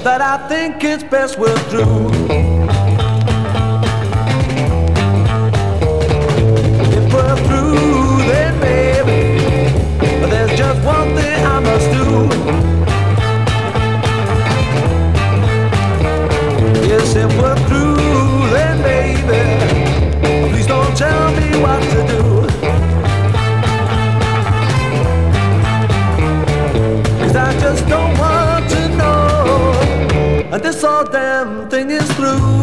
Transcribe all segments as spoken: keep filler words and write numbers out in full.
that I think it's best we're through. If we're through, then baby, there's just one thing I must do. Yes, if we're through, then baby, please don't tell me what to do. 'Cause I just don't want to know, and this all damn thing is through.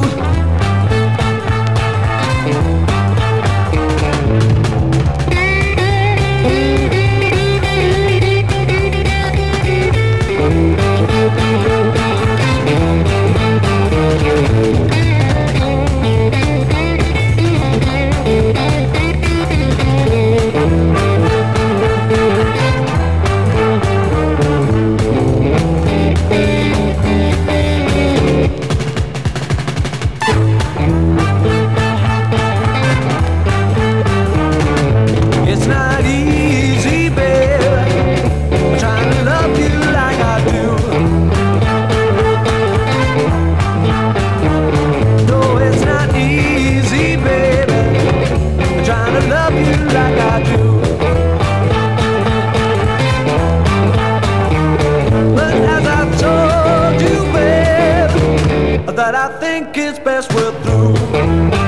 It's not easy, baby, trying to love you like I do. No, it's not easy, baby, trying to love you like I do. But as I told you, baby, that I think it's best we're through.